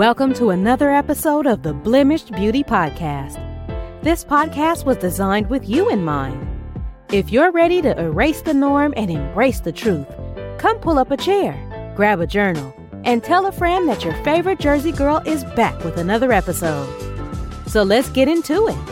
Welcome to another episode of the Blemished Beauty Podcast. This podcast was designed with you in mind. If you're ready to erase the norm and embrace the truth, come pull up a chair, grab a journal, and tell a friend that your favorite Jersey girl is back with another episode. So let's get into it.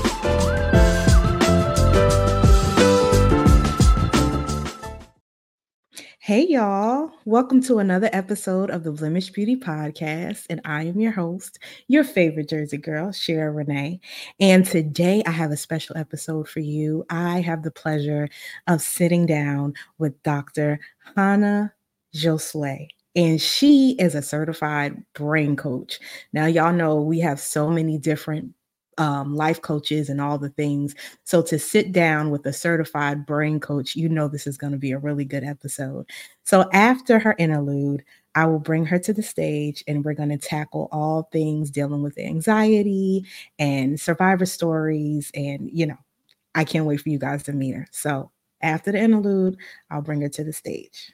Hey y'all, welcome to another episode of the Blemished Beauty Podcast, and I am your host, your favorite Jersey girl, Shara Renee, and today I have a special episode for you. I have the pleasure of sitting down with Dr. Hannah Josue, and she is a certified brain coach. Now y'all know we have so many different life coaches and all the things. So to sit down with a certified brain coach, you know this is going to be a really good episode. So after her interlude, I will bring her to the stage and we're going to tackle all things dealing with anxiety and survivor stories. And, I can't wait for you guys to meet her. So after the interlude, I'll bring her to the stage.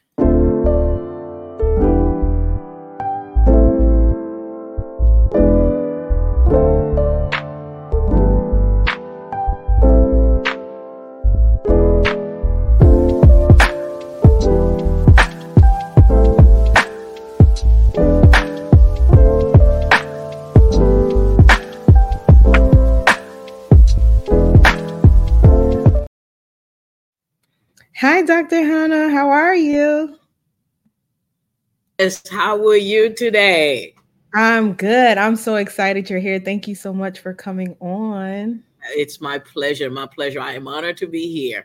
Hi, Dr. Hannah. How are you? Yes, how are you today? I'm good. I'm so excited you're here. Thank you so much for coming on. It's my pleasure. My pleasure. I am honored to be here.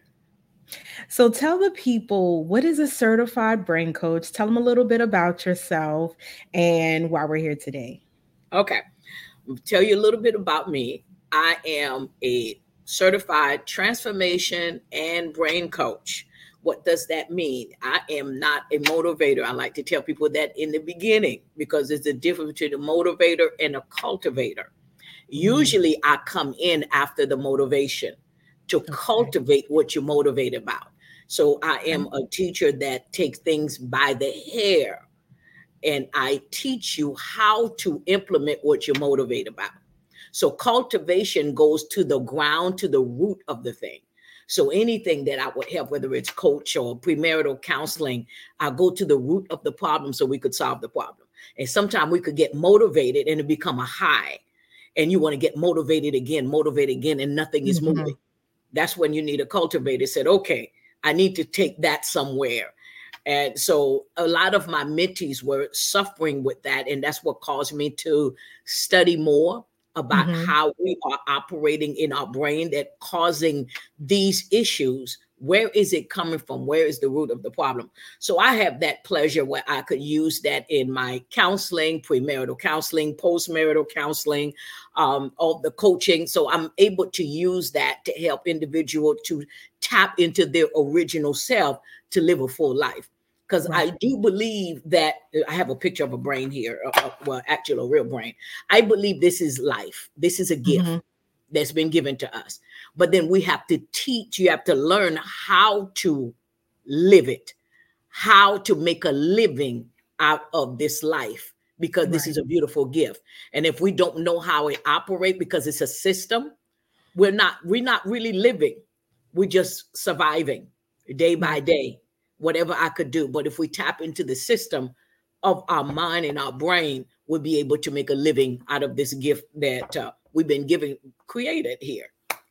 So tell the people, what is a certified brain coach? Tell them a little bit about yourself and why we're here today. Okay. I'll tell you a little bit about me. I am a certified transformation and brain coach. What does that mean? I am not a motivator. I like to tell people that in the beginning because there's a difference between a motivator and a cultivator. Usually I come in after the motivation to cultivate what you're motivated about. So I am a teacher that takes things by the hair and I teach you how to implement what you're motivated about. So cultivation goes to the ground, to the root of the thing. So anything that I would help, whether it's coach or premarital counseling, I go to the root of the problem so we could solve the problem. And sometimes we could get motivated and it become a high. And you want to get motivated again, and nothing is moving. That's when you need a cultivator. Said, okay, I need to take that somewhere. And so a lot of my mentees were suffering with that. And that's what caused me to study more about how we are operating in our brain that causing these issues. Where is it coming from? Where is the root of the problem? So I have that pleasure where I could use that in my counseling, premarital counseling, postmarital counseling, all the coaching. So I'm able to use that to help individuals to tap into their original self to live a full life. Because I do believe that I have a picture of a brain here, well, actually a real brain. I believe this is life. This is a gift that's been given to us. But then we have to teach, you have to learn how to live it, how to make a living out of this life, because this is a beautiful gift. And if we don't know how it operates, because it's a system, we're not really living. We're just surviving day by day. Whatever I could do. But if we tap into the system of our mind and our brain, we'll be able to make a living out of this gift that we've been created here.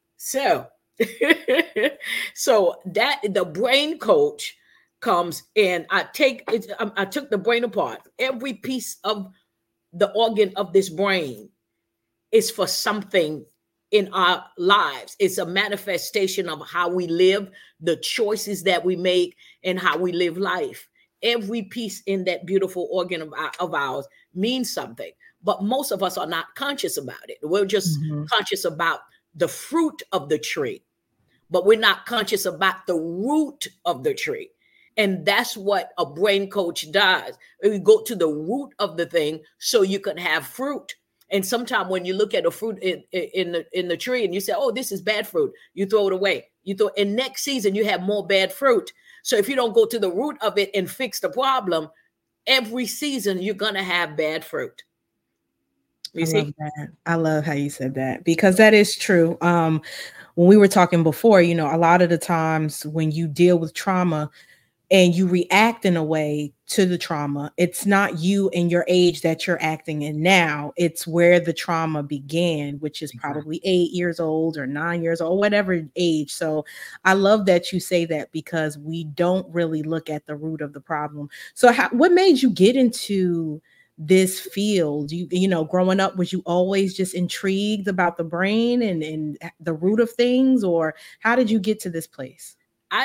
So, so that the brain coach comes in. I took the brain apart. Every piece of the organ of this brain is for something in our lives. It's a manifestation of how we live, the choices that we make, and how we live life. Every piece in that beautiful organ of ours means something, but most of us are not conscious about it. We're just conscious about the fruit of the tree, but we're not conscious about the root of the tree. And that's what a brain coach does. We go to the root of the thing so you can have fruit. And sometimes when you look at a fruit in the tree and you say, oh, this is bad fruit, you throw it away. And next season you have more bad fruit. So if you don't go to the root of it and fix the problem, every season you're going to have bad fruit. You I love see? that. I love how you said that because that is true. When we were talking before, a lot of the times when you deal with trauma, and you react in a way to the trauma, it's not you and your age that you're acting in now. It's where the trauma began, which is Exactly. probably 8 years old or 9 years old, whatever age. So I love that you say that because we don't really look at the root of the problem. So what made you get into this field? Growing up, was you always just intrigued about the brain and the root of things, or how did you get to this place?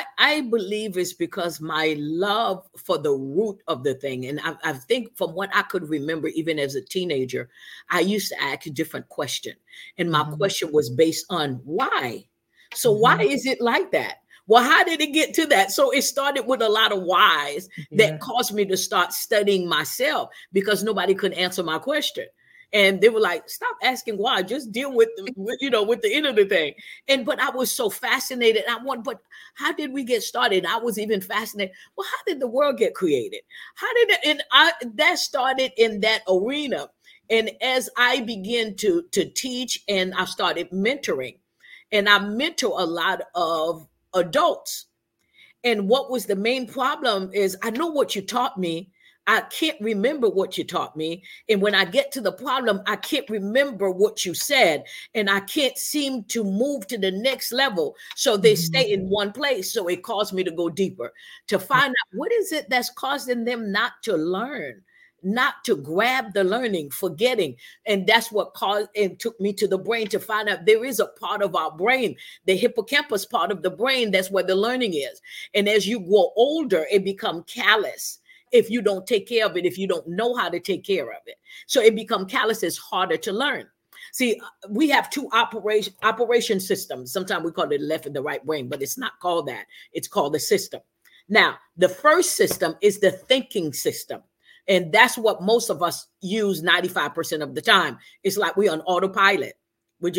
I believe it's because my love for the root of the thing. And I think from what I could remember, even as a teenager, I used to ask a different question. And my Mhm. question was based on why. So why Mhm. is it like that? Well, how did it get to that? So it started with a lot of whys Yeah. that caused me to start studying myself because nobody could answer my question. And they were like, stop asking why, just deal with with the end of the thing. But I was so fascinated. But how did we get started? I was even fascinated. Well, how did the world get created? How did it? That started in that arena. And as I began to teach, and I started mentoring, and I mentor a lot of adults. And what was the main problem is I know what you taught me. I can't remember what you taught me. And when I get to the problem, I can't remember what you said. And I can't seem to move to the next level. So they Mhm. stay in one place. So it caused me to go deeper to find out what is it that's causing them not to learn, not to grab the learning, forgetting. And that's what caused and took me to the brain to find out there is a part of our brain, the hippocampus part of the brain, that's where the learning is. And as you grow older, it becomes callous if you don't take care of it, if you don't know how to take care of it. So it becomes callous, it's harder to learn. See, we have two operation systems. Sometimes we call it the left and the right brain, but it's not called that. It's called the system. Now, the first system is the thinking system. And that's what most of us use 95% of the time. It's like we're on autopilot. We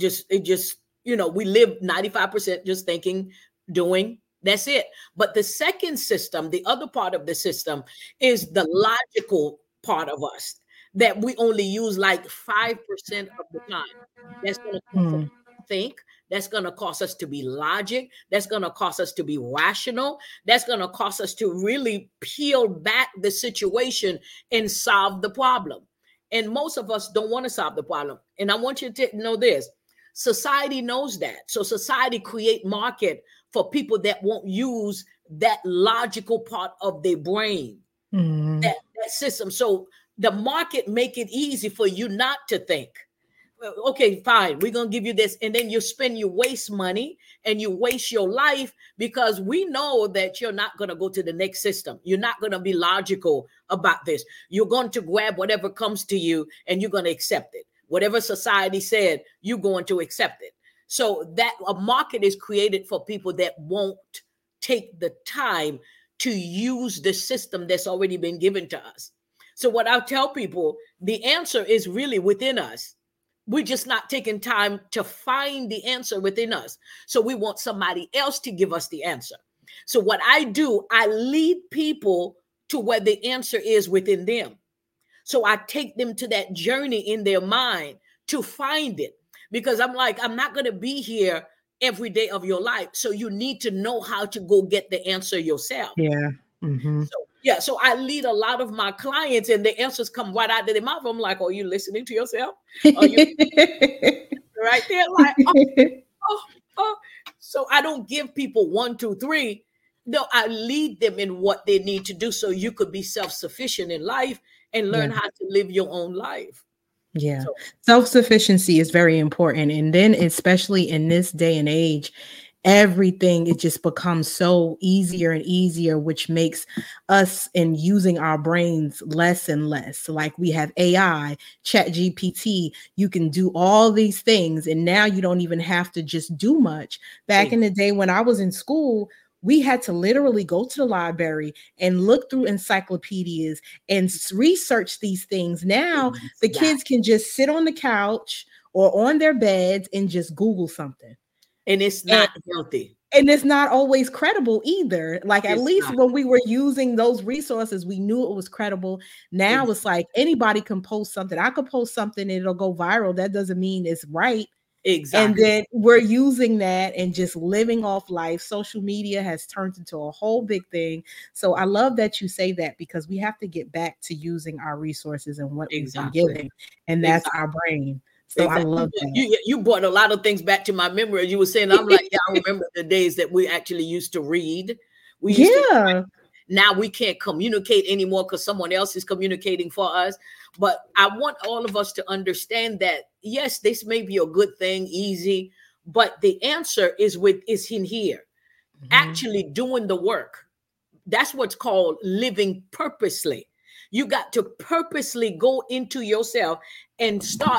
we live 95% just thinking, doing, that's it. But the second system, the other part of the system, is the logical part of us that we only use like 5% of the time. That's going to cause us Mm. to think. That's going to cause us to be logic. That's going to cause us to be rational. That's going to cause us to really peel back the situation and solve the problem. And most of us don't want to solve the problem. And I want you to know this. Society knows that. So society create market for people that won't use that logical part of their brain, Mm. that system. So the market make it easy for you not to think. Well, okay, fine, we're gonna give you this, and then you waste money and you waste your life because we know that you're not gonna go to the next system. You're not gonna be logical about this. You're going to grab whatever comes to you and you're gonna accept it. Whatever society said, you're going to accept it. So that a market is created for people that won't take the time to use the system that's already been given to us. So what I tell people, the answer is really within us. We're just not taking time to find the answer within us. So we want somebody else to give us the answer. So what I do, I lead people to where the answer is within them. So I take them to that journey in their mind to find it. Because I'm like, I'm not going to be here every day of your life. So you need to know how to go get the answer yourself. Yeah. Mhm. So yeah, so I lead a lot of my clients and the answers come right out of their mouth. I'm like, are you listening to yourself? Are you right there? Like, oh, oh. So I don't give people 1, 2, 3. No, I lead them in what they need to do so you could be self-sufficient in life and learn Yeah. how to live your own life. Yeah. So Self-sufficiency is very important. And then, especially in this day and age, everything it just becomes so easier and easier, which makes us and using our brains less and less. So like we have AI, Chat GPT, you can do all these things. And now you don't even have to just do much. Back in the day when I was in school, we had to literally go to the library and look through encyclopedias and research these things. Now the exactly. kids can just sit on the couch or on their beds and just Google something. And it's And not healthy. And it's not always credible either. Like, at It's least not. when we were using those resources, we knew it was credible. Now it's like anybody can post something. I could post something and it'll go viral. That doesn't mean it's right. And Exactly. then we're using that and just living off life. Social media has turned into a whole big thing. So I love that you say that, because we have to get back to using our resources and what we've been Exactly. given. And that's our brain. So I Exactly. love that. You brought a lot of things back to my memory. You were saying, I'm like, yeah, I remember the days that we actually used to read. We used to Yeah. Now we can't communicate anymore because someone else is communicating for us. But I want all of us to understand that, yes, this may be a good thing, easy, but the answer is in here, actually doing the work. That's what's called living purposely. You got to purposely go into yourself and start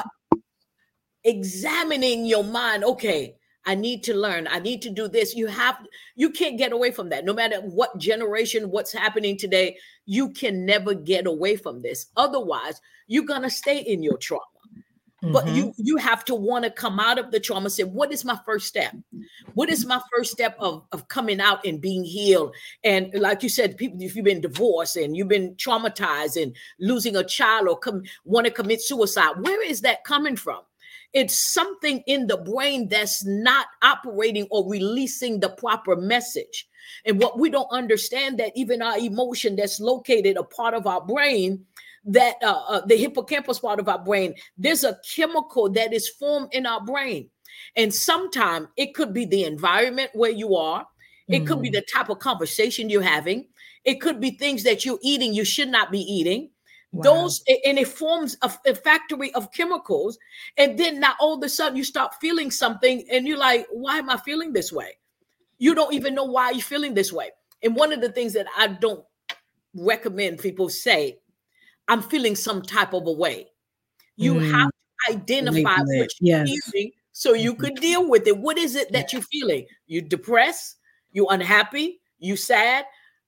examining your mind. Okay, I need to learn, I need to do this. You can't get away from that. No matter what generation, what's happening today, you can never get away from this. Otherwise, you're gonna stay in your trauma. But you have to want to come out of the trauma. Say, what is my first step? What is my first step of coming out and being healed? And like you said, people, if you've been divorced and you've been traumatized and losing a child or want to commit suicide, where is that coming from? It's something in the brain that's not operating or releasing the proper message. And what we don't understand, that even our emotion that's located a part of our brain, that the hippocampus part of our brain, there's a chemical that is formed in our brain. And sometimes it could be the environment where you are. It could be the type of conversation you're having. It could be things that you're eating you should not be eating. Wow. And it forms a factory of chemicals. And then now all of a sudden you start feeling something and you're like, why am I feeling this way? You don't even know why you're feeling this way. And one of the things that I don't recommend people say, I'm feeling some type of a way. You have to identify what you're feeling so you could deal with it. What is it that you're feeling? You depressed? You unhappy? You sad?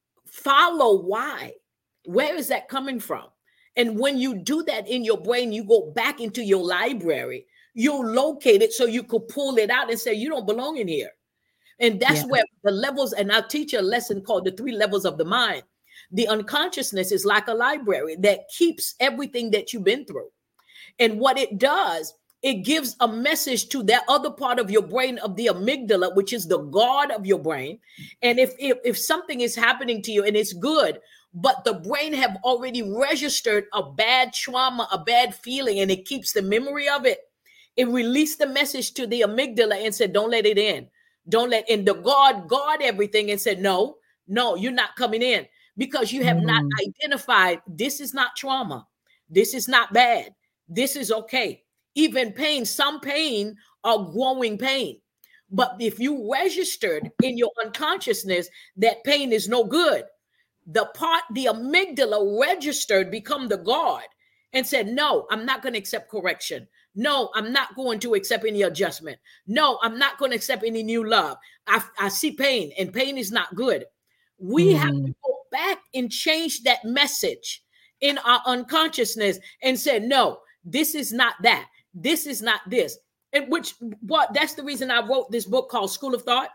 Follow why. Where is that coming from? And when you do that in your brain, you go back into your library, you'll locate it so you could pull it out and say, you don't belong in here. And that's where the levels, and I'll teach you a lesson called the 3 levels of the mind. The unconsciousness is like a library that keeps everything that you've been through. And what it does, it gives a message to that other part of your brain, of the amygdala, which is the guard of your brain. And if something is happening to you and it's good, but the brain have already registered a bad trauma, a bad feeling, and it keeps the memory of it, it released the message to the amygdala and said, don't let it in. Don't let in. The guard everything and said, no, you're not coming in, because you have not identified, this is not trauma. This is not bad. This is okay. Even pain, some pain are growing pain. But if you registered in your unconsciousness that pain is no good, the amygdala registered, become the guard and said, no, I'm not going to accept correction. No, I'm not going to accept any adjustment. No, I'm not going to accept any new love. I see pain, and pain is not good. We have to go back and change that message in our unconsciousness and say, no, this is not that. This is not this. And that's the reason I wrote this book called School of Thought.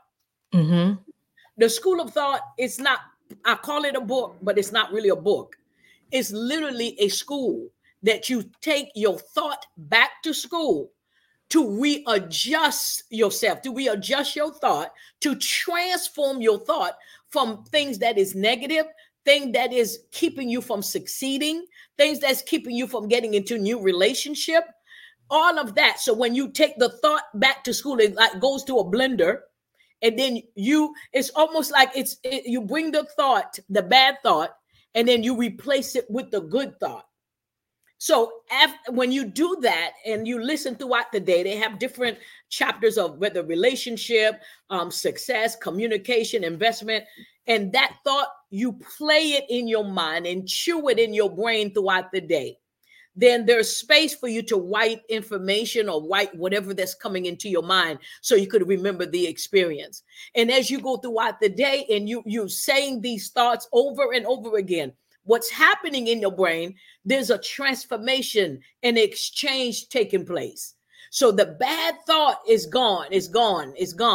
The School of Thought is not, I call it a book, but it's not really a book. It's literally a school that you take your thought back to school to readjust yourself, to readjust your thought, to transform your thought from things that is negative, thing that is keeping you from succeeding, things that's keeping you from getting into new relationship, all of that. So when you take the thought back to school, it like goes to a blender, and then it's almost like you bring the thought, the bad thought, and then you replace it with the good thought. So when you do that and you listen throughout the day, they have different chapters of whether relationship, success, communication, investment, and that thought, you play it in your mind and chew it in your brain throughout the day. Then there's space for you to write information or write whatever that's coming into your mind so you could remember the experience. And as you go throughout the day and you're saying these thoughts over and over again, what's happening in your brain, there's a transformation and exchange taking place. So the bad thought is gone, is gone, is gone.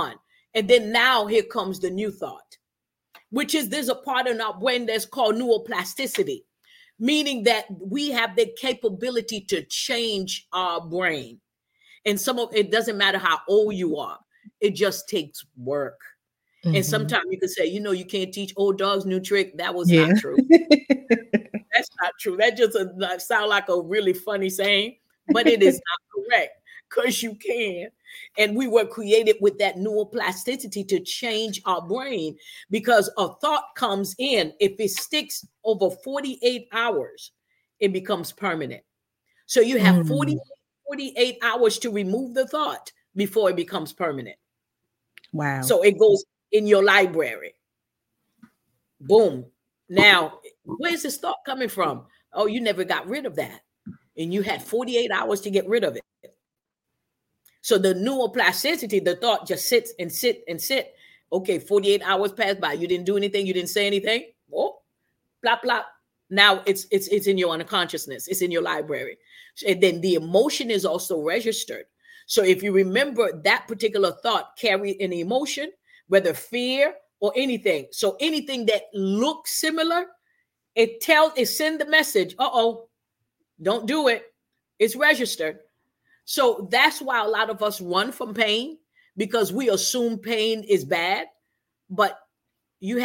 And then now here comes the new thought, which is there's a part in our brain that's called neuroplasticity, meaning that we have the capability to change our brain. And some of it doesn't matter how old you are, it just takes work. And sometimes you can say, you can't teach old dogs new trick. That was not true. That's not true. That just sound like a really funny saying, but it is not correct, because you can. And we were created with that neuroplasticity to change our brain, because a thought comes in. If it sticks over 48 hours, it becomes permanent. So you have 48 hours to remove the thought before it becomes permanent. Wow. So it goes in your library. Boom. Now, where's this thought coming from? Oh, you never got rid of that. And you had 48 hours to get rid of it. So the neuroplasticity, the thought just sits and sit and sit. Okay, 48 hours passed by. You didn't do anything. You didn't say anything. Oh, blah, blah. Now it's in your unconsciousness. It's in your library. And then the emotion is also registered. So if you remember that particular thought carried an emotion, whether fear or anything. So anything that looks similar, it sends the message, don't do it. It's registered. So that's why a lot of us run from pain, because we assume pain is bad. But you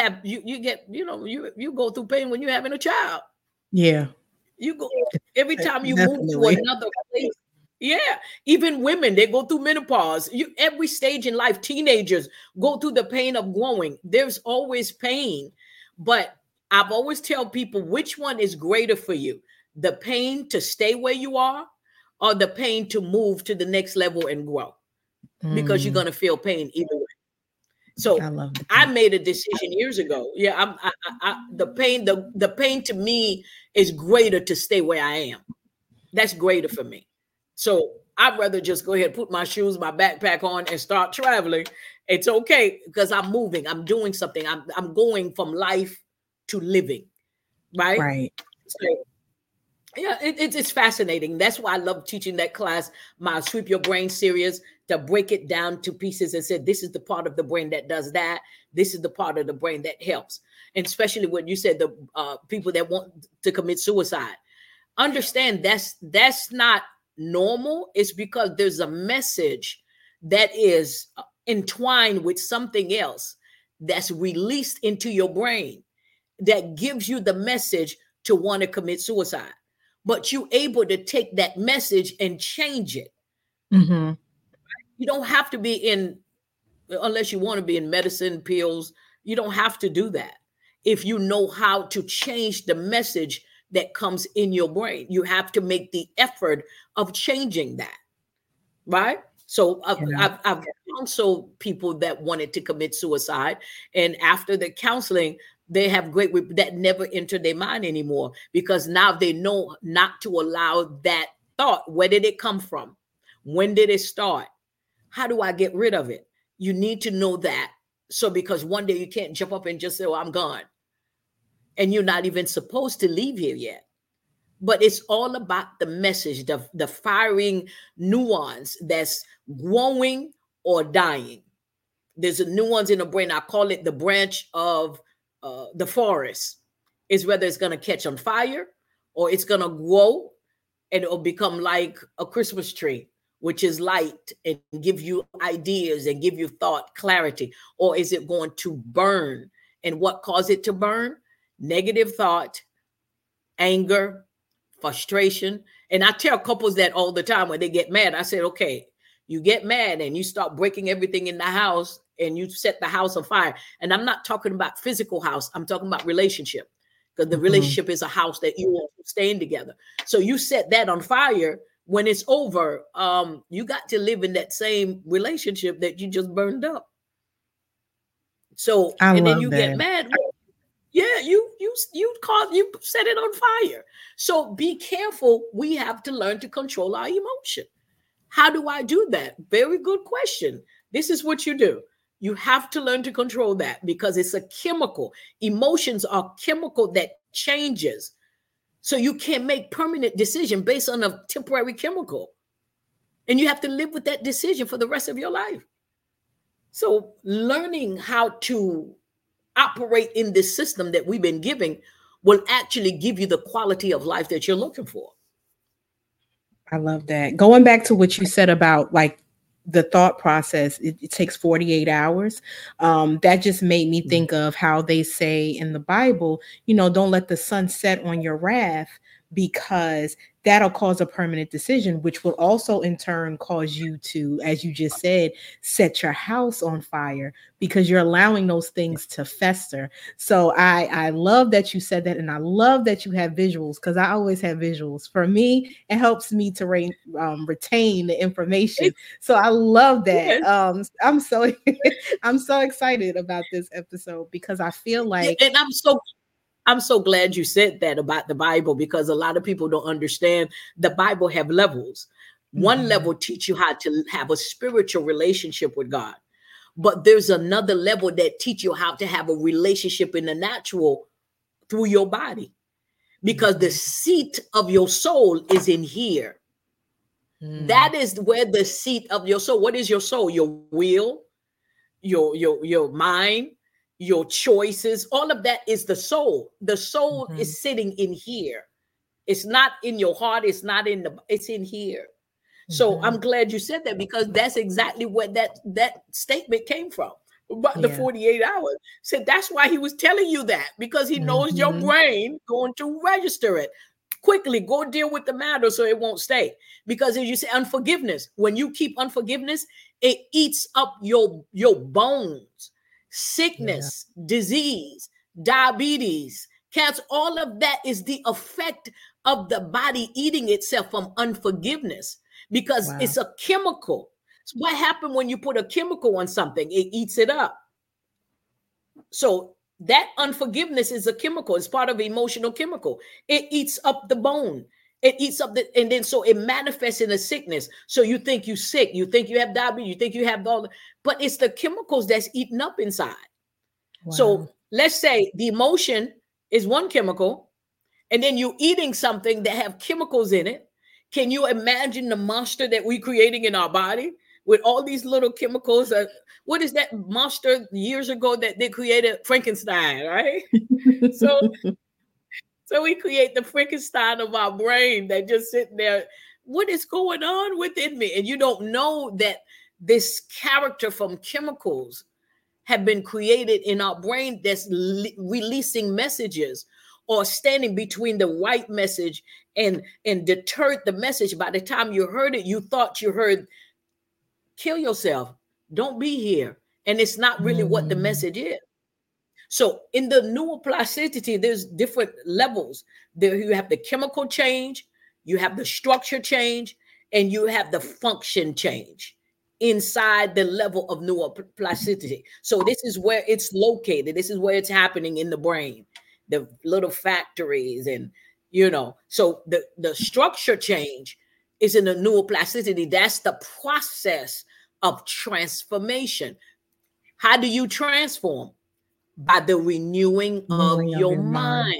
go through pain when you're having a child. Yeah. You go every time you move to another place. Yeah. Even women, they go through menopause. Every stage in life, teenagers go through the pain of growing. There's always pain. But I've always tell people, which one is greater for you? The pain to stay where you are, or the pain to move to the next level and grow? Because you're going to feel pain either way. So I made a decision years ago. Yeah, the pain to me is greater to stay where I am. That's greater for me. So I'd rather just go ahead and put my shoes, my backpack on and start traveling. It's okay, because I'm moving. I'm doing something. I'm going from life to living. Right. So, yeah, it's fascinating. That's why I love teaching that class, my Sweep Your Brain series, to break it down to pieces and say, this is the part of the brain that does that. This is the part of the brain that helps. And especially when you said the people that want to commit suicide, understand that's not normal. It's because there's a message that is entwined with something else that's released into your brain that gives you the message to want to commit suicide. But you're able to take that message and change it. You don't have to be unless you want to be in medicine, pills, you don't have to do that. If you know how to change the message that comes in your brain, you have to make the effort of changing that. Right? So I've counseled people that wanted to commit suicide. And after the counseling, they have that never entered their mind anymore, because now they know not to allow that thought. Where did it come from? When did it start? How do I get rid of it? You need to know that. So because one day you can't jump up and just say, I'm gone. And you're not even supposed to leave here yet. But it's all about the message, the firing nuance that's growing or dying. There's a nuance in the brain. I call it the branch of the forest. Is whether it's going to catch on fire or it's going to grow and it'll become like a Christmas tree, which is light and give you ideas and give you thought clarity. Or is it going to burn? And what caused it to burn? Negative thought, anger, frustration. And I tell couples that all the time when they get mad. I said, okay, you get mad and you start breaking everything in the house and you set the house on fire. And I'm not talking about physical house. I'm talking about relationship, because the relationship is a house that you all staying together. So you set that on fire. When it's over, you got to live in that same relationship that you just burned up. So, and then you get mad. Yeah, you set it on fire. So be careful. We have to learn to control our emotion. How do I do that? Very good question. This is what you do. You have to learn to control that, because it's a chemical. Emotions are chemical that changes. So you can't make permanent decision based on a temporary chemical. And you have to live with that decision for the rest of your life. So learning how to operate in this system that we've been giving will actually give you the quality of life that you're looking for. I love that. Going back to what you said about like the thought process, it takes 48 hours. That just made me think of how they say in the Bible, don't let the sun set on your wrath, because that'll cause a permanent decision, which will also in turn cause you to, as you just said, set your house on fire, because you're allowing those things to fester. So I love that you said that, and I love that you have visuals, because I always have visuals. For me, it helps me to retain the information. So I love that. Yes. I'm so I'm so excited about this episode, because I feel like, And I'm so glad you said that about the Bible, because a lot of people don't understand the Bible have levels. One level teach you how to have a spiritual relationship with God. But there's another level that teach you how to have a relationship in the natural through your body, because the seat of your soul is in here. That is where the seat of your soul. What is your soul? Your will, your mind, your choices. All of that is the soul. The soul is sitting in here. It's not in your heart. It's not in it's in here. So I'm glad you said that, because that's exactly what that statement came from. But the 48 hours said that's why he was telling you that, because he knows your brain going to register it. Quickly go deal with the matter so it won't stay. Because as you say, unforgiveness, when you keep unforgiveness, it eats up your bones. Sickness, disease, diabetes, cancer, all of that is the effect of the body eating itself from unforgiveness, because it's a chemical. So what happened when you put a chemical on something? It eats it up. So that unforgiveness is a chemical. It's part of emotional chemical. It eats up the bone. It eats up and then so it manifests in a sickness. So you think you're sick. You think you have diabetes. You think you have but it's the chemicals that's eaten up inside. So let's say the emotion is one chemical, and then you're eating something that have chemicals in it. Can you imagine the monster that we're creating in our body with all these little chemicals? What is that monster years ago that they created? Frankenstein, right? So we create the Frankenstein of our brain that just sitting there. What is going on within me? And you don't know that this character from chemicals have been created in our brain that's releasing messages or standing between the right message and deterred the message. By the time you heard it, you thought you heard, kill yourself, don't be here. And it's not really what the message is. So in the neuroplasticity, there's different levels. There you have the chemical change, you have the structure change, and you have the function change inside the level of neuroplasticity. So this is where it's located. This is where it's happening in the brain, the little factories, and so the structure change is in the neuroplasticity. That's the process of transformation. How do you transform? By the renewing of your mind.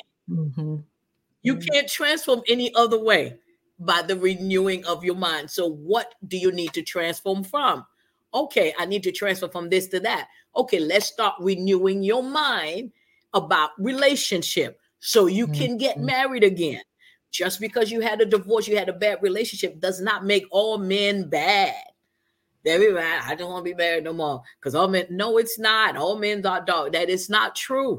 You can't transform any other way by the renewing of your mind. So what do you need to transform from? Okay, I need to transfer from this to that. Okay, let's start renewing your mind about relationship so you can get married again. Just because you had a divorce, you had a bad relationship, does not make all men bad. Very bad. I don't want to be married no more because all men. No, it's not. All men are dog. That is not true.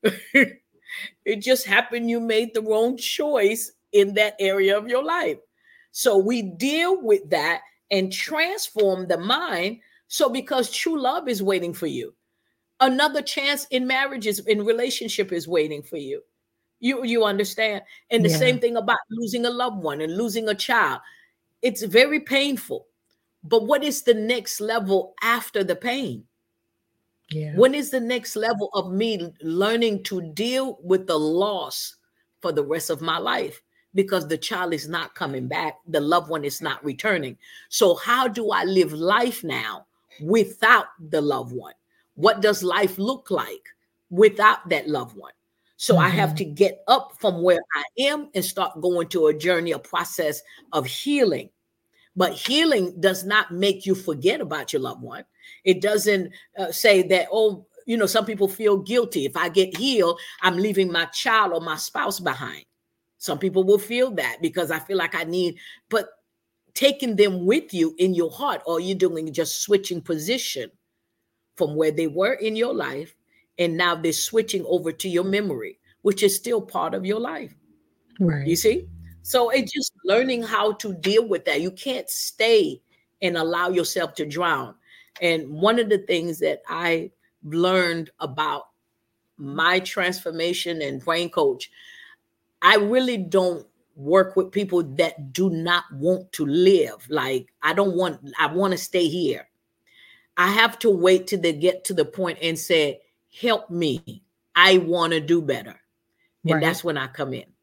It just happened you made the wrong choice in that area of your life. So we deal with that and transform the mind. So because true love is waiting for you, another chance in marriage is in relationship is waiting for you. You understand? And the same thing about losing a loved one and losing a child. It's very painful. But what is the next level after the pain? When is the next level of me learning to deal with the loss for the rest of my life? Because the child is not coming back. The loved one is not returning. So how do I live life now without the loved one? What does life look like without that loved one? So I have to get up from where I am and start going to a journey, a process of healing. But healing does not make you forget about your loved one. It doesn't say that, oh, some people feel guilty. If I get healed, I'm leaving my child or my spouse behind. Some people will feel that because I feel like I need, but taking them with you in your heart, all you're doing is just switching position from where they were in your life. And now they're switching over to your memory, which is still part of your life. Right. You see? So it's just learning how to deal with that. You can't stay and allow yourself to drown. And one of the things that I learned about my transformation and brain coach, I really don't work with people that do not want to live. Like, I want to stay here. I have to wait till they get to the point and say, help me. I want to do better. And that's when I come in.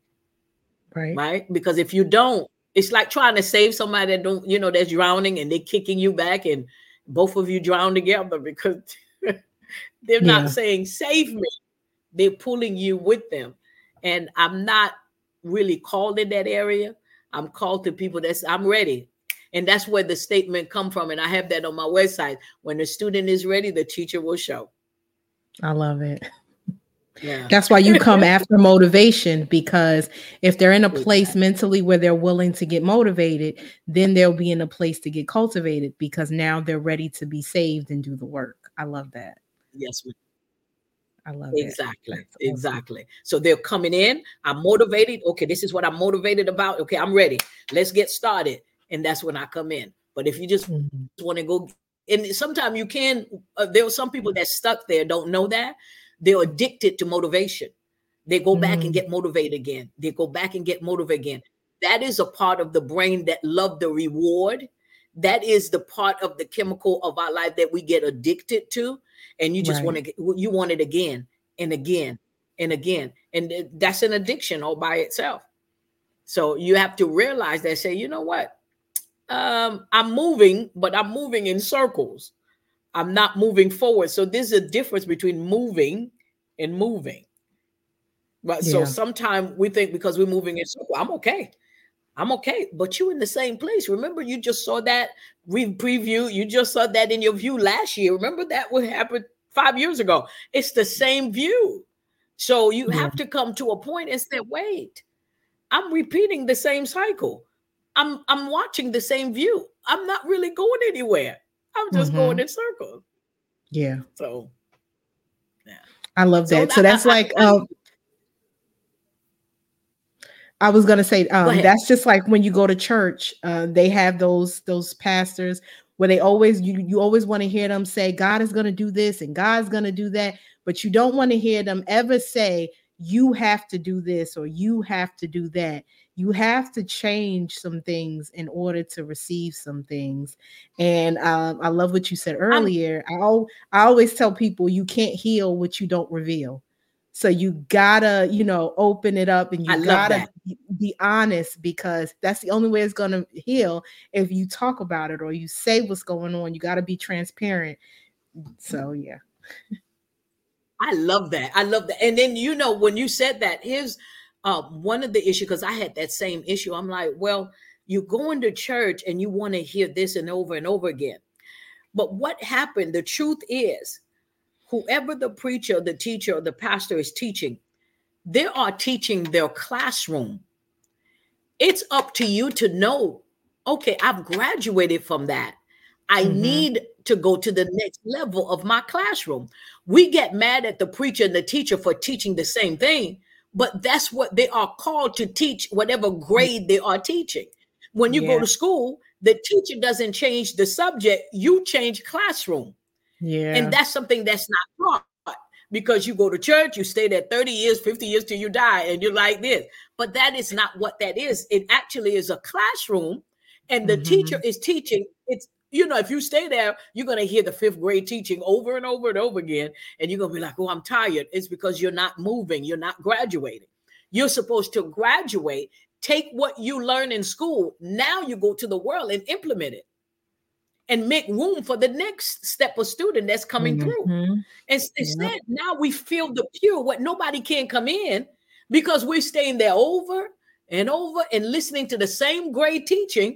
Right. Because if you don't, it's like trying to save somebody that don't, that's drowning and they're kicking you back and both of you drown together because they're not saying, save me. They're pulling you with them. And I'm not really called in that area. I'm called to people I'm ready. And that's where the statement come from. And I have that on my website. When the student is ready, the teacher will show. I love it. Yeah. That's why you come after motivation, because if they're in a place mentally where they're willing to get motivated, then they'll be in a place to get cultivated because now they're ready to be saved and do the work. I love that. Yes, ma'am. I love exactly. Awesome. Exactly. So they're coming in. I'm motivated. Okay, this is what I'm motivated about. Okay, I'm ready. Let's get started. And that's when I come in. But if you just want to go, and sometimes you can, there are some people that stuck there, don't know that. They're addicted to motivation. They go back and get motivated again. They go back and get motivated again. That is a part of the brain that love the reward. That is the part of the chemical of our life that we get addicted to. And you just want it again and again and again. And that's an addiction all by itself. So you have to realize that, say, you know what? I'm moving, but I'm moving in circles. I'm not moving forward. So there's a difference between moving and moving. But so sometimes we think because we're moving in circles, I'm okay. But you're in the same place. Remember, you just saw that preview. You just saw that in your view last year. Remember that what happened 5 years ago. It's the same view. So you have to come to a point and say, wait, I'm repeating the same cycle. I'm watching the same view. I'm not really going anywhere. I'm just going in circles. Yeah. So, I love that. So that's like, I was going to say, that's just like when you go to church, they have those pastors where they always, you always want to hear them say, God is going to do this and God's going to do that. But you don't want to hear them ever say, you have to do this or you have to do that. You have to change some things in order to receive some things. And I love what you said earlier. I always tell people you can't heal what you don't reveal. So you gotta, open it up and you gotta be honest, because that's the only way it's gonna heal. If you talk about it or you say what's going on, you gotta be transparent. So yeah. I love that. And then, when you said that, here's one of the issues, because I had that same issue. I'm like, well, you go into church and you want to hear this and over again. But what happened? The truth is, whoever the preacher, the teacher, or the pastor is teaching, they are teaching their classroom. It's up to you to know, okay, I've graduated from that. I need to go to the next level of my classroom. We get mad at the preacher and the teacher for teaching the same thing, but that's what they are called to teach, whatever grade they are teaching. When you go to school, the teacher doesn't change the subject, you change classroom. Yeah. And that's something that's not taught, because you go to church, you stay there 30 years, 50 years till you die, and you're like this. But that is not what that is. It actually is a classroom, and the teacher is teaching. It's, if you stay there, you're going to hear the 5th grade teaching over and over and over again. And you're going to be like, oh, I'm tired. It's because you're not moving. You're not graduating. You're supposed to graduate, take what you learn in school. Now you go to the world and implement it and make room for the next step of student that's coming through. And instead, now we feel the pure, what nobody can come in, because we're staying there over and over and listening to the same grade teaching.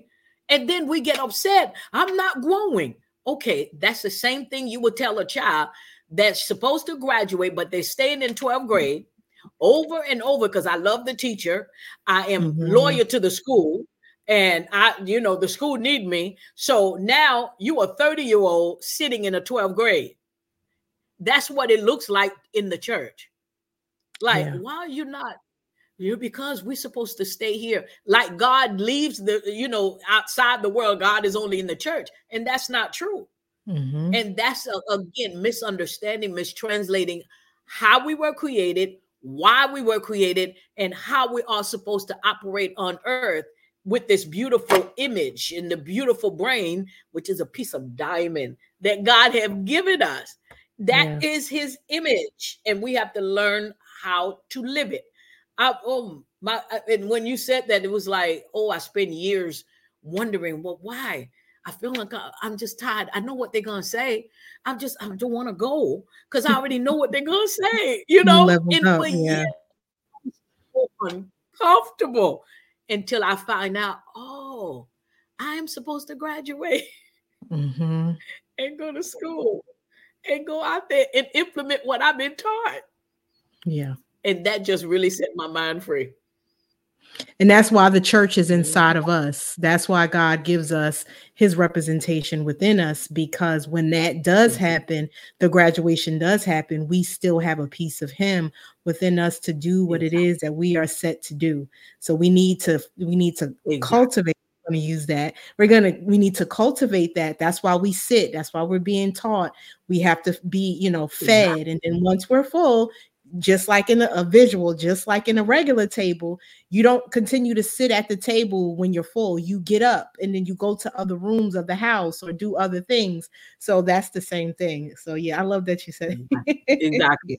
And then we get upset. I'm not growing. Okay, that's the same thing you would tell a child that's supposed to graduate, but they're staying in 12th grade over and over because I love the teacher. I am loyal to the school. And the school need me. So now you a 30-year-old sitting in a 12th grade. That's what it looks like in the church. Like, why are you not? Because we're supposed to stay here. Like God leaves outside the world. God is only in the church. And that's not true. And that's, again, misunderstanding, mistranslating how we were created, why we were created, and how we are supposed to operate on earth with this beautiful image in the beautiful brain, which is a piece of diamond that God have given us. That is his image. And we have to learn how to live it. And when you said that, it was like, I spent years wondering, well, why? I feel like I'm just tired. I know what they're going to say. I don't want to go because I already know what they're going to say, and for years, I'm so uncomfortable until I find out, I am supposed to graduate and go to school and go out there and implement what I've been taught. Yeah. And that just really set my mind free. And that's why the church is inside of us. That's why God gives us his representation within us, because when that does happen, the graduation does happen, we still have a piece of him within us to do what it is that we are set to do. So we need to cultivate. I'm going to use that. We need to cultivate that. That's why we sit. That's why we're being taught. We have to be, fed. And then once we're full, just like in a visual, just like in a regular table, you don't continue to sit at the table when you're full. You get up and then you go to other rooms of the house or do other things. So that's the same thing. So yeah, I love that you said exactly.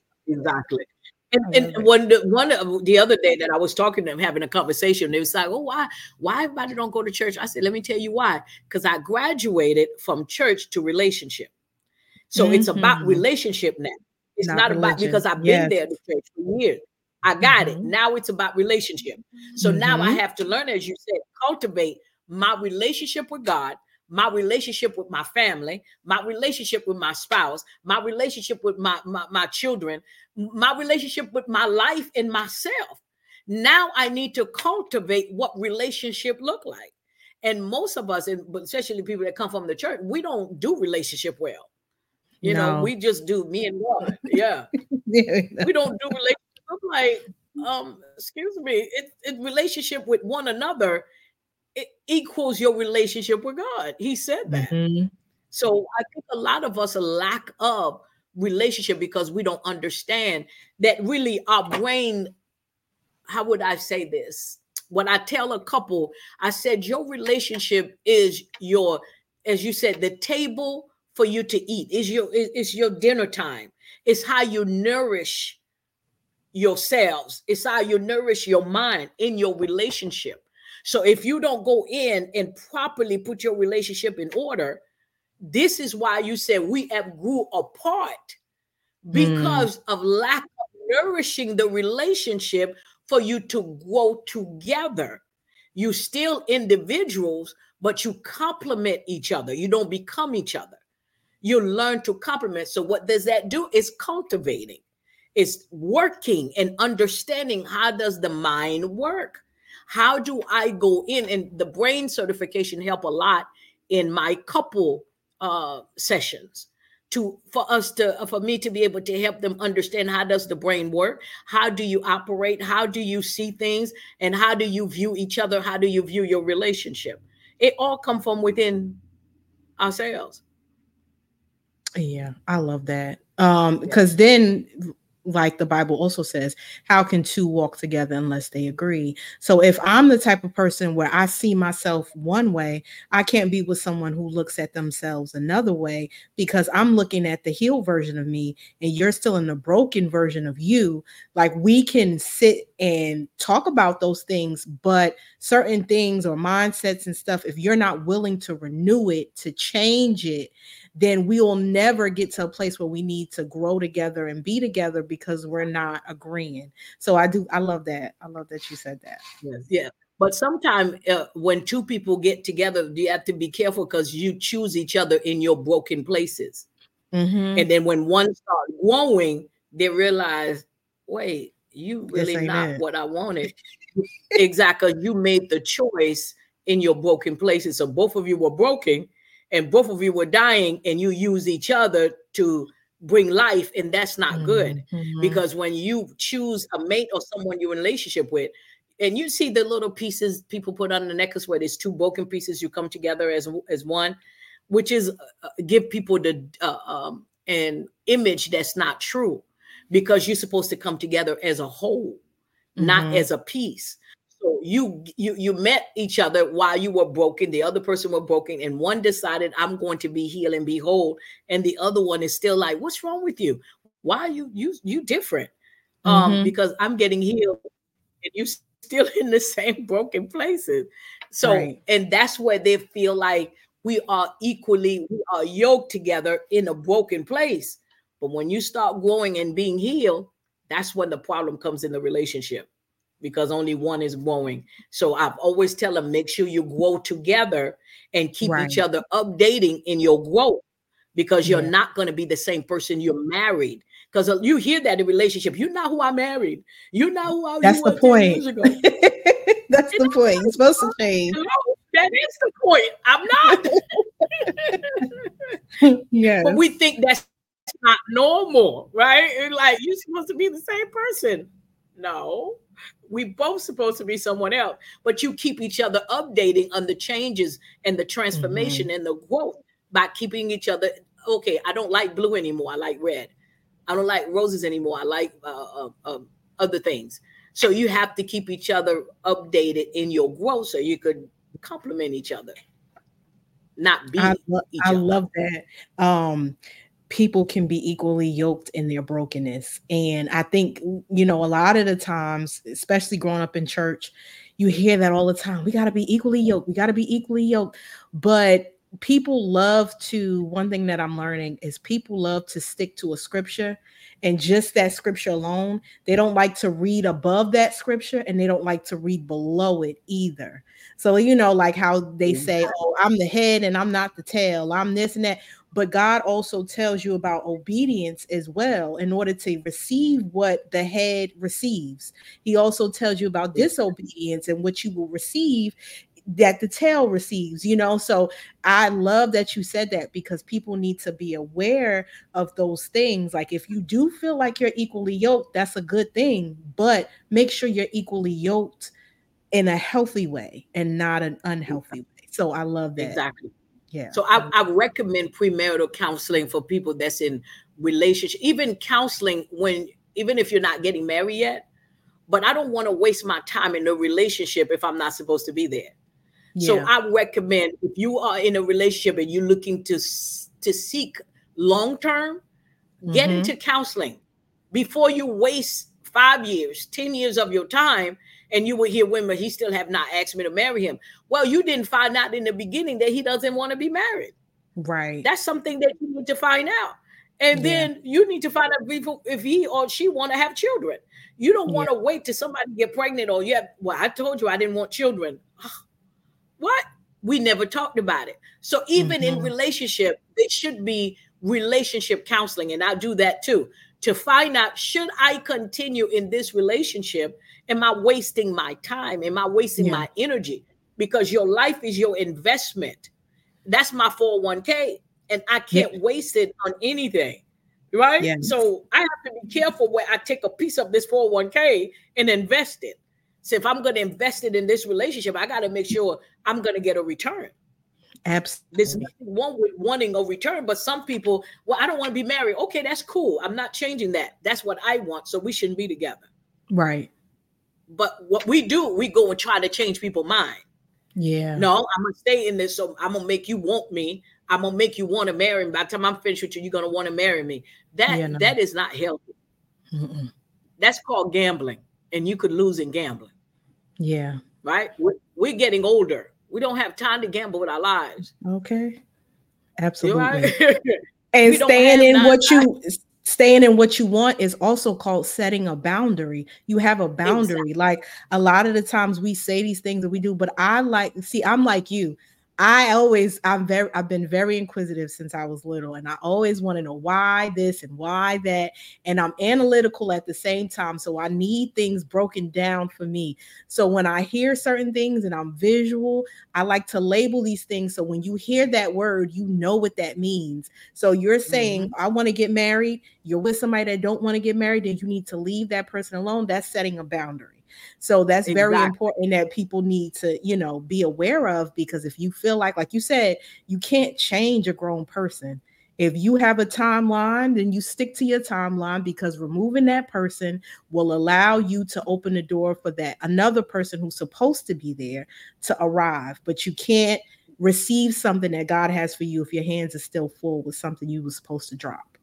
And one the other day that I was talking to them, having a conversation, they was like, why everybody don't go to church? I said, let me tell you why. Because I graduated from church to relationship. So it's about relationship now. It's not about, because I've been there to church for years. I got it. Now it's about relationship. So now I have to learn, as you said, cultivate my relationship with God, my relationship with my family, my relationship with my spouse, my relationship with my children, my relationship with my life and myself. Now I need to cultivate what relationship look like. And most of us, but especially people that come from the church, we don't do relationship well. We just do me and God. Yeah. We don't do relationship. I'm like, excuse me, it relationship with one another, it equals your relationship with God. He said that. So I think a lot of us lack of relationship because we don't understand that really our brain, how would I say this? When I tell a couple, I said, your relationship is your, as you said, the table for you to eat. It's your dinner time. It's how you nourish yourselves. It's how you nourish your mind in your relationship. So if you don't go in and properly put your relationship in order, this is why you said we have grew apart, because of lack of nourishing the relationship for you to grow together. You still individuals, but you complement each other. You don't become each other. You learn to complement. So what does that do? It's cultivating. It's working and understanding, how does the mind work? How do I go in? And the brain certification help a lot in my couple sessions for me to be able to help them understand, how does the brain work? How do you operate? How do you see things? And how do you view each other? How do you view your relationship? It all comes from within ourselves. Yeah, I love that. Because then, like the Bible also says, how can two walk together unless they agree? So if I'm the type of person where I see myself one way, I can't be with someone who looks at themselves another way, because I'm looking at the healed version of me and you're still in the broken version of you. Like, we can sit and talk about those things, but certain things or mindsets and stuff, if you're not willing to renew it, to change it, then we will never get to a place where we need to grow together and be together because we're not agreeing. So I love that. I love that you said that. Yeah. But sometimes when two people get together, you have to be careful because you choose each other in your broken places. Mm-hmm. And then when one starts growing, they realize, wait, you This really ain't not it. what I wanted. Exactly. You made the choice in your broken places. So both of you were broken and both of you were dying, and you use each other to bring life. And that's not good, Mm-hmm. because when you choose a mate or someone you're in a relationship with, and you see the little pieces people put on the necklace where there's two broken pieces, you come together as one, which is give people the an image that's not true, because you're supposed to come together as a whole, not Mm-hmm. as a piece. So you met each other while you were broken, the other person were broken, and one decided, I'm going to be healed and be whole, and the other one is still like, what's wrong with you? Why are you different? Mm-hmm. Because I'm getting healed and you still in the same broken places. So, Right. and that's where they feel like we are yoked together in a broken place. But when you start growing and being healed, that's when the problem comes in the relationship, because only one is growing. So I've always tell them, make sure you grow together and keep each Right. other updating in your growth, because you're Yeah. not going to be the same person you're married. Because you hear that in relationship, you're not who I married. You're not who you That's the were 10 point. years ago. That's You the point. You're supposed to know, change. hello, that is the point. I'm not. But we Yes. think that's not normal, right? And like, you're supposed to be the same person. No, we both supposed to be someone else, but you keep each other updating on the changes and the Mm-hmm. transformation and the growth by keeping each other. Okay, I don't like blue anymore, I like red. I don't like roses anymore, I like other things. So you have to keep each other updated in your growth so you could complement each other, not be I each other. love that. People can be equally yoked in their brokenness. And I think, a lot of the times, especially growing up in church, you hear that all the time. We got to be equally yoked. We got to be equally yoked. But people love to, one thing that I'm learning is people love to stick to a scripture and just that scripture alone. They don't like to read above that scripture and they don't like to read below it either. So, like how they say, oh, I'm the head and I'm not the tail. I'm this and that. But God also tells you about obedience as well in order to receive what the head receives. He also tells you about disobedience and what you will receive that the tail receives. So I love that you said that, because people need to be aware of those things. Like, if you do feel like you're equally yoked, that's a good thing, but make sure you're equally yoked in a healthy way and not an unhealthy way. So I love that. Exactly. Yeah. So I recommend premarital counseling for people that's in relationship, even counseling when, even if you're not getting married yet. But I don't want to waste my time in a relationship if I'm not supposed to be there. So Yeah. I recommend, if you are in a relationship and you're looking to seek long term, get Mm-hmm. into counseling before you waste 5 years, 10 years of your time. And you will hear women, he still have not asked me to marry him. Well, you didn't find out in the beginning that he doesn't want to be married. Right. That's something that you need to find out. And Yeah. then you need to find out if he or she want to have children. You don't Yeah. want to wait till somebody get pregnant, or well, I told you I didn't want children. What? We never talked about it. So even in Mm-hmm. relationship, there should be relationship counseling, and I do that too, to find out, should I continue in this relationship? Am I wasting my time? Am I wasting Yeah. my energy? Because your life is your investment. That's my 401k, and I Yeah. can't waste it on anything. Right? Yes. So I have to be careful where I take a piece of this 401k and invest it. So if I'm going to invest it in this relationship, I got to make sure I'm going to get a return. There's Absolutely. nothing wrong with wanting a return, but some people, well, I don't want to be married. Okay, that's cool. I'm not changing that. That's what I want. So we shouldn't be together. Right. But what we do, we go and try to change people's mind. Yeah. No, I'm gonna stay in this. So I'm gonna make you want me. I'm gonna make you want to marry me. By the time I'm finished with you, you're gonna want to marry me. Yeah. That No. that is not healthy. Mm-mm. That's called gambling, and you could lose in gambling. Yeah. Right? We're getting older. We don't have time to gamble with our lives. Okay. You're right. Absolutely. And We don't staying have in nine. what you staying in what you want is also called setting a boundary. You have a boundary. Exactly. Like a lot of the times we say these things that we do, but I'm like you. I've been very inquisitive since I was little, and I always want to know why this and why that. And I'm analytical at the same time. So I need things broken down for me. So when I hear certain things and I'm visual, I like to label these things. So when you hear that word, you know what that means. So you're saying, Mm-hmm. I want to get married. You're with somebody that don't want to get married, then you need to leave that person alone. That's setting a boundary. So that's very Exactly. important that people need to, be aware of, because if you feel like you said, you can't change a grown person. If you have a timeline, then you stick to your timeline, because removing that person will allow you to open the door for that another person who's supposed to be there to arrive. But you can't receive something that God has for you if your hands are still full with something you were supposed to drop.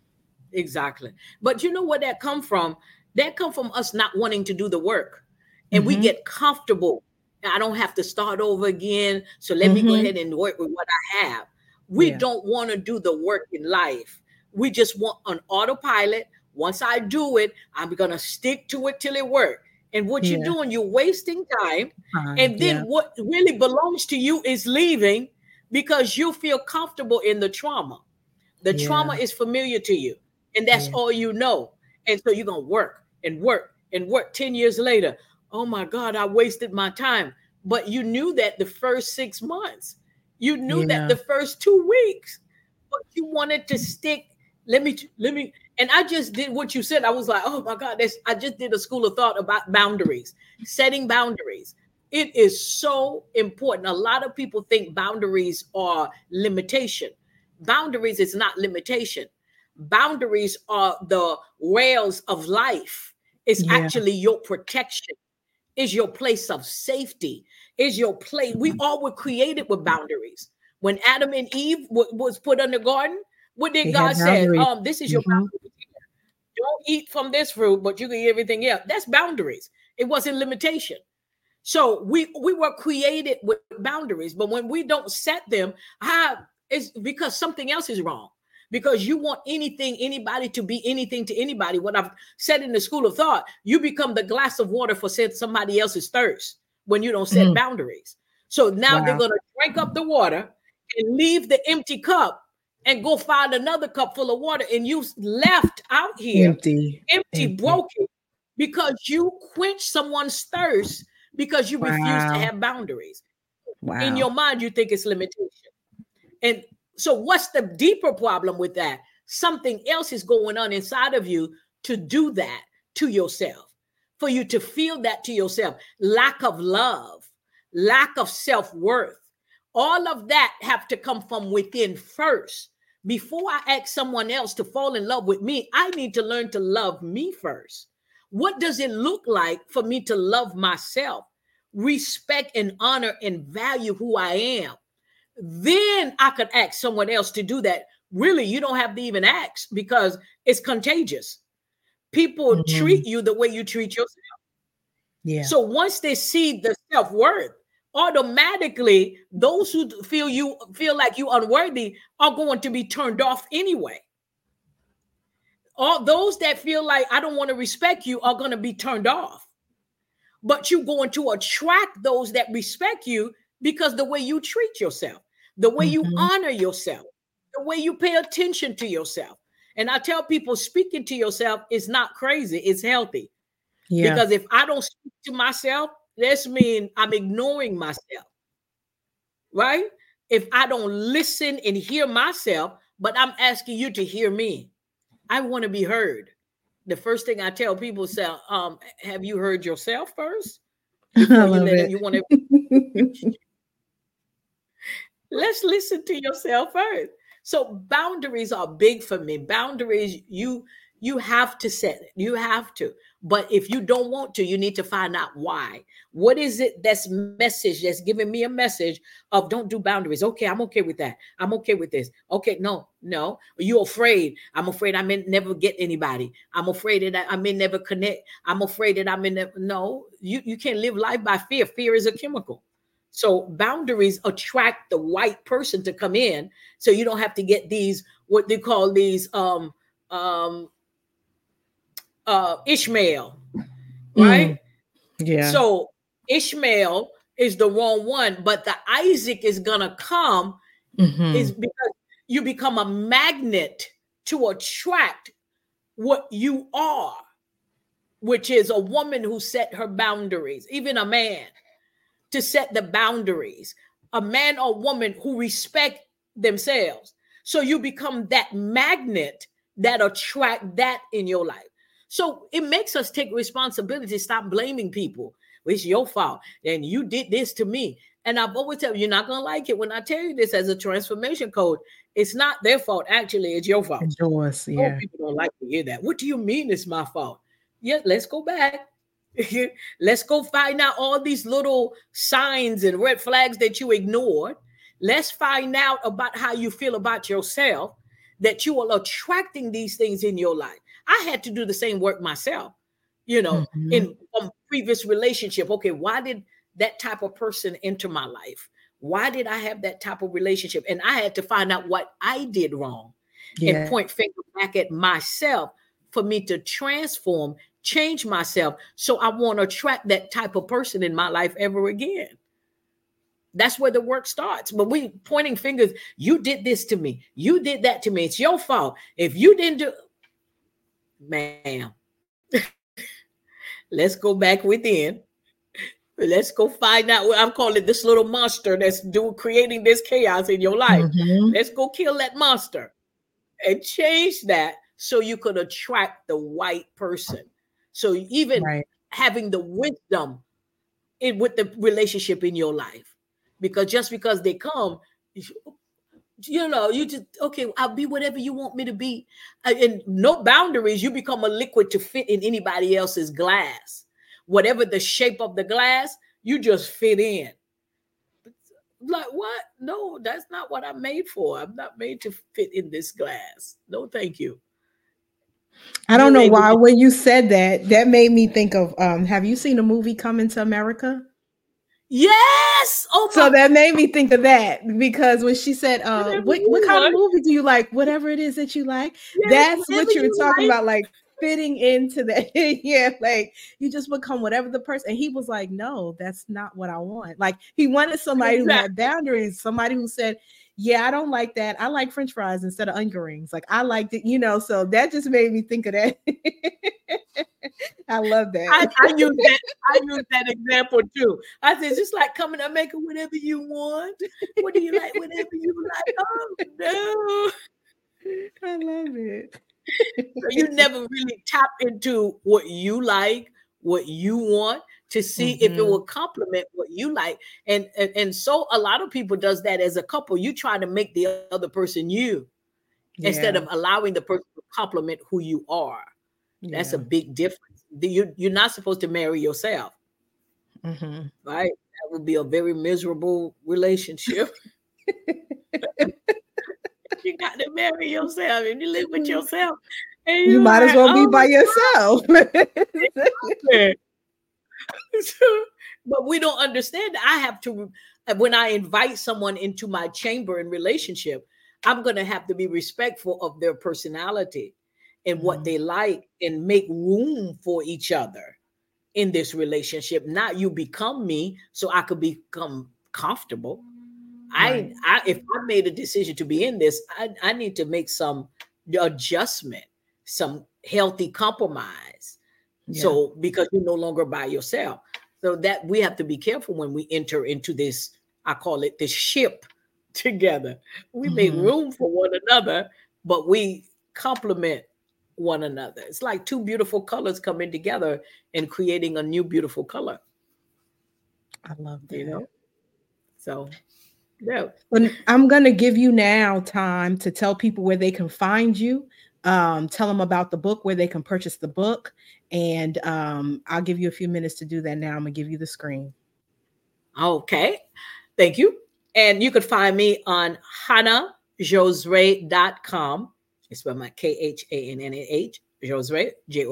Exactly. But you know what that come from? That come from us not wanting to do the work. And we Mm-hmm. get comfortable. I don't have to start over again. So let me go Mm-hmm. ahead and work with what I have. We Yeah. don't want to do the work in life. We just want an autopilot. Once I do it, I'm gonna stick to it till it works. And what you're Yeah. doing, you're wasting time. Time. And Yeah. then what really belongs to you is leaving because you feel comfortable in the trauma. The Yeah. trauma is familiar to you, and that's Yeah. all you know. And so you're going to work and work and work 10 years later. Oh my God, I wasted my time. But you knew that the first 6 months, you knew that Yeah. the first 2 weeks, but you wanted to stick. Let me, and I just did what you said. I was like, oh my God, I just did a school of thought about boundaries, setting boundaries. It is so important. A lot of people think boundaries are limitation. Boundaries is not limitation. Boundaries are the rails of life. It's Yeah. actually your protection, is your place of safety, is your place. We all were created with boundaries. When Adam and Eve was put in the garden, what did They God had say? boundaries. This is your Mm-hmm. boundary. Don't eat from this fruit, but you can eat everything else. That's boundaries. It wasn't limitation. So we were created with boundaries, but when we don't set them, it's because something else is wrong. Because you want anybody to be anything to anybody. What I've said in the school of thought, you become the glass of water for somebody else's thirst when you don't set Mm. boundaries. So now they're Wow. gonna drink up the water and leave the empty cup and go find another cup full of water, and you left out here Empty. empty, Empty. broken, because you quench someone's thirst because you refuse to Wow. have boundaries. In Wow. your mind, you think it's limitation. And so, what's the deeper problem with that? Something else is going on inside of you to do that to yourself, for you to feel that to yourself. Lack of love, lack of self worth. All of that have to come from within first. Before I ask someone else to fall in love with me, I need to learn to love me first. What does it look like for me to love myself, respect and honor and value who I am? Then I could ask someone else to do that. Really, you don't have to even ask because it's contagious. People Mm-hmm. treat you the way you treat yourself. Yeah. So once they see the self-worth, automatically those who feel like you unworthy are going to be turned off anyway. All those that feel like I don't want to respect you are going to be turned off. But you're going to attract those that respect you because the way you treat yourself, the way you Mm-hmm. honor yourself, the way you pay attention to yourself. And I tell people, speaking to yourself is not crazy, it's healthy. Yeah. Because if I don't speak to myself, this means I'm ignoring myself, right? If I don't listen and hear myself, but I'm asking you to hear me, I want to be heard. The first thing I tell people is, have you heard yourself first I before you love let them? it. You want to let's listen to yourself first. So boundaries are big for me. Boundaries, you have to set it. You have to. But if you don't want to, you need to find out why. What is it that's message that's giving me a message of don't do boundaries? Okay, I'm okay with that. I'm okay with this. Okay, no, no. You're afraid. I'm afraid I may never get anybody. I'm afraid that I may never connect. I'm afraid that I may never. No, you can't live life by fear. Fear is a chemical. So boundaries attract the right person to come in, so you don't have to get these what they call these um Ishmael, right? Yeah. So Ishmael is the wrong one, but the Isaac is gonna come is because you become a magnet to attract what you are, which is a woman who set her boundaries, even a man to set the boundaries, a man or woman who respect themselves. So you become that magnet that attract that in your life. So it makes us take responsibility, stop blaming people. Well, it's your fault. And you did this to me. And I've always tell you, you're not going to like it when I tell you this as a transformation coach. It's not their fault. Actually, it's your fault. It's yours. Oh, Yeah. people don't like to hear that. What do you mean it's my fault? Yeah, let's go back. Let's go find out all these little signs and red flags that you ignored. Let's find out about how you feel about yourself, that you are attracting these things in your life. I had to do the same work myself, in previous relationship. Okay, why did that type of person enter my life? Why did I have that type of relationship? And I had to find out what I did wrong and point finger back at myself for me to transform, change myself, so I won't attract that type of person in my life ever again. That's where the work starts. But we pointing fingers, you did this to me, you did that to me, it's your fault. If you didn't do, ma'am, let's go back within. Let's go find out what I'm calling this little monster that's creating this chaos in your life. Let's go kill that monster and change that so you could attract the right person. So even having the wisdom with the relationship in your life, because just because they come, you just, okay, I'll be whatever you want me to be. And no boundaries, you become a liquid to fit in anybody else's glass. Whatever the shape of the glass, you just fit in. Like, what? No, that's not what I'm made for. I'm not made to fit in this glass. No, thank you. I don't know why when you said that made me think of have you seen a movie Coming to America? Yes. Oh, so that made me think of that, because when she said what kind of movie do you like, whatever it is that you like, that's what you're talking about, like fitting into that. Yeah, like you just become whatever the person. And he was like, no, that's not what I want. Like he wanted somebody who had boundaries, somebody who said, yeah, I don't like that. I like French fries instead of onion rings. Like I liked it, so that just made me think of that. I love that. I use that example too. I said, it's just like coming to America, whatever you want. What do you like? Whatever you like. Oh no. I love it. So you never really tap into what you like, what you want, to see if it will complement what you like. And so a lot of people does that as a couple. You try to make the other person you, instead of allowing the person to complement who you are. That's a big difference. You're not supposed to marry yourself. Right? That would be a very miserable relationship. You got to marry yourself and you live with yourself. And you might as well be by yourself. But we don't understand that I have to, when I invite someone into my chamber in relationship, I'm going to have to be respectful of their personality and what they like, and make room for each other in this relationship. Not you become me so I could become comfortable. If I made a decision to be in this, I need to make some adjustment, some healthy compromise. So because you're no longer by yourself. So that we have to be careful when we enter into this, I call it the ship together. We make room for one another, but we complement one another. It's like two beautiful colors coming together and creating a new beautiful color. I love that. So yeah. But I'm going to give you now time to tell people where they can find you. Tell them about the book, where they can purchase the book. And I'll give you a few minutes to do that now. I'm going to give you the screen. Okay. Thank you. And you could find me on HannahJosray.com. It's spelled my KHANNAH. Josue,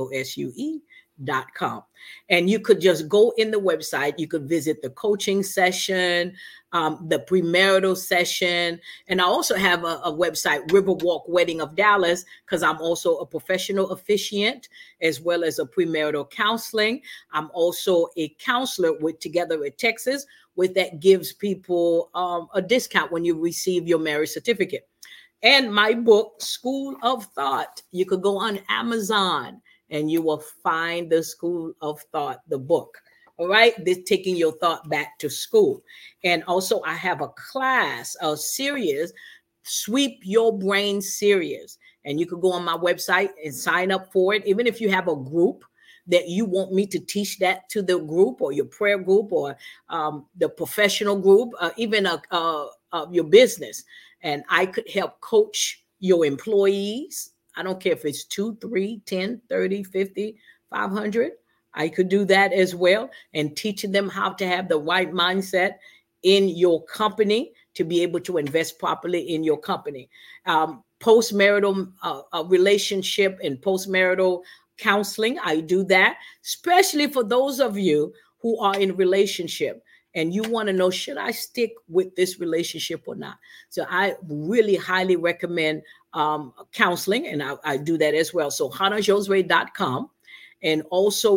JOSUE.com. And you could just go in the website. You could visit the coaching session, the premarital session. And I also have a website, Riverwalk Wedding of Dallas, because I'm also a professional officiant as well as a premarital counseling. I'm also a counselor with Together with Texas, with that gives people a discount when you receive your marriage certificate. And my book, School of Thought, you could go on Amazon and you will find the School of Thought, the book. All right. This taking your thought back to school. And also I have a class, a series, Sweep Your Brain series. And you could go on my website and sign up for it. Even if you have a group that you want me to teach that to the group or your prayer group or the professional group, even your business. And I could help coach your employees. I don't care if it's 2, 3, 10, 30, 50, 500. I could do that as well, and teaching them how to have the right mindset in your company to be able to invest properly in your company. Postmarital relationship and postmarital counseling, I do that, especially for those of you who are in relationship and you want to know, should I stick with this relationship or not? So I really highly recommend counseling, and I do that as well. So HannahJosue.com and also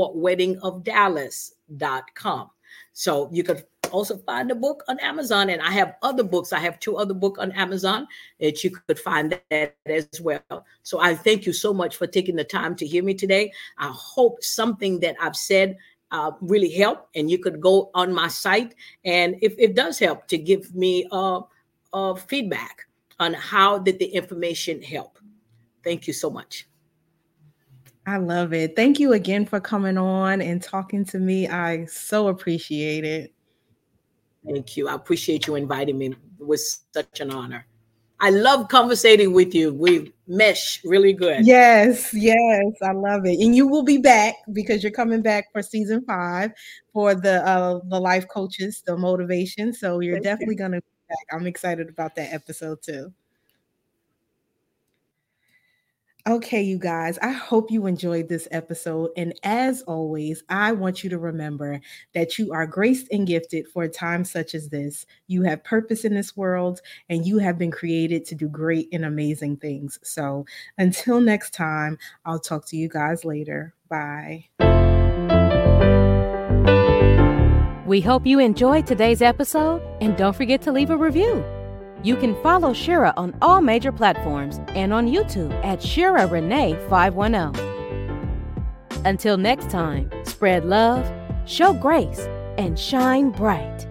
RiverwalkWeddingofDallas.com. So you could also find the book on Amazon, and I have other books. I have 2 other books on Amazon that you could find that as well. So I thank you so much for taking the time to hear me today. I hope something that I've said really help, and you could go on my site, and if it does help, to give me feedback on how did the information help. Thank you so much. I love it. Thank you again for coming on and talking to me. I so appreciate it. Thank you. I appreciate you inviting me. It was such an honor. I love conversating with you. We mesh really good. Yes, I love it. And you will be back because you're coming back for season 5 for the life coaches, the motivation. So you're definitely going to be back. I'm excited about that episode too. Okay, you guys, I hope you enjoyed this episode. And as always, I want you to remember that you are graced and gifted for a time such as this. You have purpose in this world, and you have been created to do great and amazing things. So until next time, I'll talk to you guys later. Bye. We hope you enjoyed today's episode, and don't forget to leave a review. You can follow Shira on all major platforms and on YouTube at Shira Renee 510. Until next time, spread love, show grace, and shine bright.